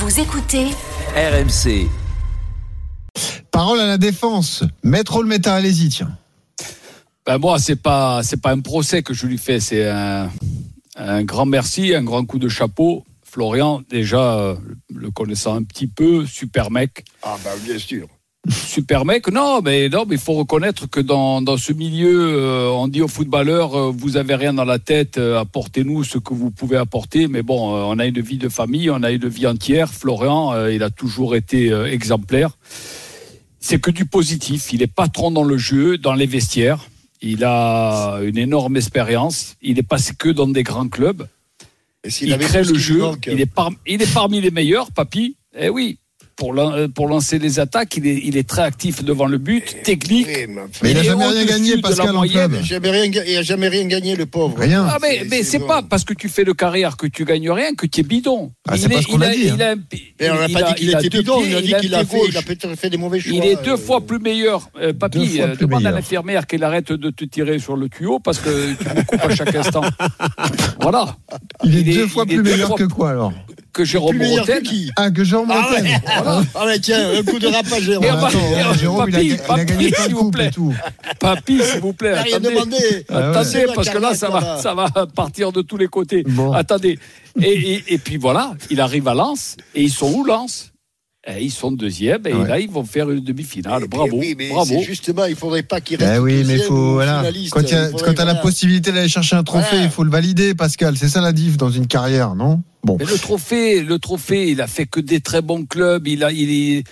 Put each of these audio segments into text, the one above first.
Vous écoutez RMC. Parole à la défense. Maître Olmeta, allez-y, tiens. Ben moi, c'est pas un procès que je lui fais, c'est un grand merci, un grand coup de chapeau. Florian, déjà, le connaissant un petit peu, super mec. Ah ben bien sûr. Super mec, non, mais il faut reconnaître que dans ce milieu, on dit aux footballeurs, vous avez rien dans la tête, apportez-nous ce que vous pouvez apporter. Mais bon, on a une vie de famille, on a une vie entière. Florian, il a toujours été exemplaire. C'est que du positif. Il est patron dans le jeu, dans les vestiaires. Il a une énorme expérience. Il est passé que dans des grands clubs. Il crée le jeu. Il est parmi les meilleurs, papy. Eh oui. Pour lancer les attaques, il est très actif devant le but, technique. Mais il n'a jamais rien gagné, Pascal, en club. Il n'a jamais rien gagné, le pauvre. Rien. Ah mais c'est pas parce que tu fais de carrière que tu gagnes rien que tu es bidon. Ah, c'est pas ce qu'on a dit. Mais on n'a pas dit qu'il était bidon, on a dit qu'il a peut-être fait des mauvais choix. Il est deux fois plus meilleur. Papy, demande à l'infirmière qu'elle arrête de te tirer sur le tuyau parce que tu me coupes à chaque instant. Voilà. Il est deux fois plus meilleur que quoi, alors? Que Jérôme Rotten. Que Jérôme Rotten. Ah ouais, tiens, un coup de râpage, Jérôme. Jérôme, il a gagné plein de coupes et tout. Papy, s'il vous plaît, attendez, parce que là, ça va partir de tous les côtés. Bon. Attendez. Et puis voilà, il arrive à Lens. Et ils sont où, Lens? Ils sont deuxième et là ils vont faire une demi-finale. Bravo, bravo. Justement, il faudrait pas qu'il reste. Oui, mais quand tu as la possibilité d'aller chercher un trophée, il faut le valider, Pascal. C'est ça la diff dans une carrière, non? Bon. Mais le trophée, il a fait que des très bons clubs. Il a tout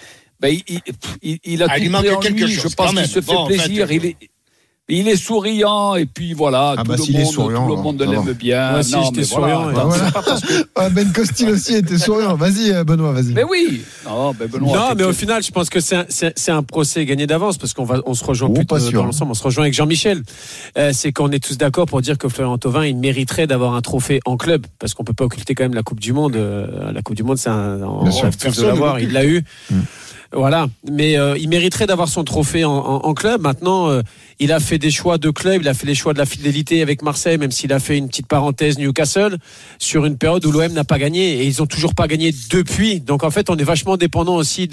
pris en lui. Je pense qu'il se fait plaisir. Il est souriant et puis voilà, tout le monde l'aime bien. Moi aussi, j'étais souriant. Ben Costil aussi était souriant. Vas-y, Benoît, vas-y. Mais oui. Benoît. Non, mais au final, je pense que c'est un procès gagné d'avance parce qu'on se rejoint plutôt dans l'ensemble. On se rejoint avec Jean-Michel. C'est qu'on est tous d'accord pour dire que Florian Thauvin, il mériterait d'avoir un trophée en club parce qu'on peut pas occulter quand même la Coupe du Monde. La Coupe du Monde, on rêve tous de l'avoir. Il l'a eu. Voilà, mais il mériterait d'avoir son trophée en club. Maintenant, il a fait des choix de club, il a fait les choix de la fidélité avec Marseille, même s'il a fait une petite parenthèse Newcastle, sur une période où l'OM n'a pas gagné, et ils ont toujours pas gagné depuis. Donc en fait, on est vachement dépendant aussi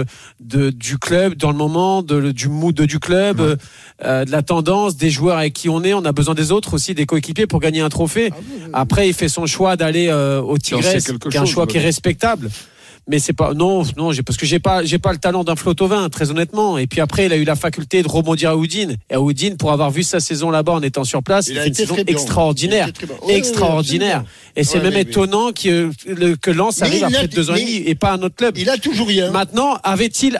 du club, dans le moment, du mood du club, de la tendance, des joueurs avec qui on est. On a besoin des autres aussi, des coéquipiers pour gagner un trophée. Après, il fait son choix d'aller au Tigres, qui est un choix qui est respectable. Mais c'est pas parce que j'ai pas le talent d'un Flo Thauvin, très honnêtement. Et puis après, il a eu la faculté de rebondir à Udine. Et à Udine, pour avoir vu sa saison là-bas en étant sur place, il fait une saison extraordinaire, extraordinaire. Et c'est même étonnant que Lens arrive après 2 ans et demi et pas un autre club. Il a toujours rien. Maintenant, avait-il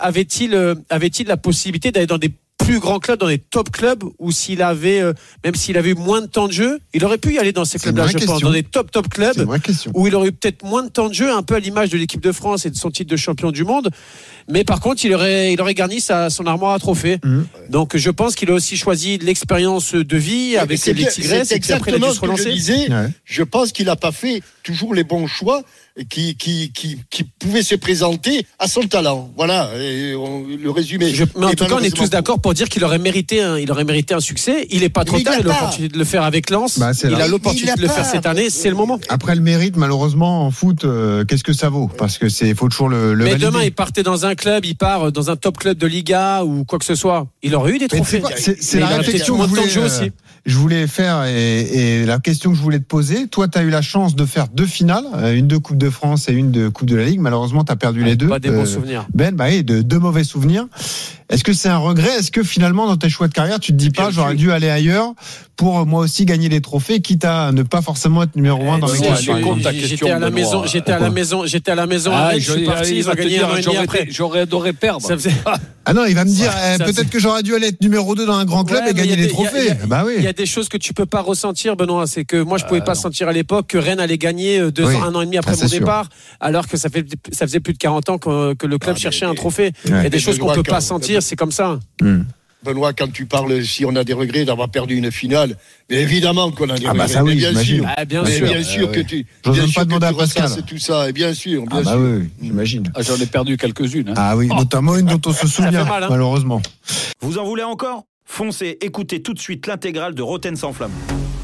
la possibilité d'aller dans des plus grands clubs, dans les top clubs, où même s'il avait eu moins de temps de jeu, il aurait pu y aller dans ces clubs-là, je pense, dans des top clubs, où il aurait eu peut-être moins de temps de jeu, un peu à l'image de l'équipe de France et de son titre de champion du monde. Mais par contre, il aurait garni son armoire à trophées. Donc, je pense qu'il a aussi choisi l'expérience de vie avec les Tigres, et puis après, il a dû se relancer. Je pense qu'il n'a pas fait toujours les bons choix qui pouvaient se présenter à son talent. Voilà, le résumé. Mais en tout cas, on est tous d'accord pour dire qu'il aurait mérité un succès. Il n'est pas trop tard, il a l'opportunité de le faire avec Lens. Il a l'opportunité de le faire cette année, c'est le moment. Après le mérite, malheureusement, en foot, qu'est-ce que ça vaut? Parce que faut toujours le mais valider. Demain, il partait dans un club, il part dans un top club de Liga ou quoi que ce soit. Il aurait eu des trophées. C'est la réflexion que je voulais faire et la question que je voulais te poser. Toi, tu as eu la chance de faire 2 finales, une de Coupe de France et une de Coupe de la Ligue. Malheureusement, tu as perdu les deux. Pas des bons souvenirs. De 2 mauvais souvenirs. Est-ce que c'est un regret? Est-ce que finalement, dans tes choix de carrière, tu te dis pas, j'aurais dû aller ailleurs pour moi aussi gagner des trophées, quitte à ne pas forcément être numéro 1 dans l'équipe? J'étais à la maison. Je suis parti. Ils ont gagné un an et demi après. J'aurais adoré perdre. Ah non, il va me dire peut-être que j'aurais dû aller être numéro 2 dans un grand club et gagner des trophées. Il y a des choses que tu peux pas ressentir, Benoît. C'est que moi, je pouvais pas sentir à l'époque que Rennes allait gagner 1 an et demi après mon départ, alors que ça faisait plus de 40 ans que le club cherchait un trophée. Il y a des choses qu'on peut pas sentir, c'est comme ça. Benoît, quand tu parles, si on a des regrets d'avoir perdu une finale, mais évidemment qu'on a des regrets. Ça oui, bien sûr. Bien sûr que tu. J'ose pas demander à Pascal. Tout ça, et bien sûr. Oui, j'imagine. J'en ai perdu quelques-unes. Ah oui, notamment une dont on se souvient, malheureusement. Vous en voulez encore ? Foncez, écoutez tout de suite l'intégrale de Rotten sans flamme.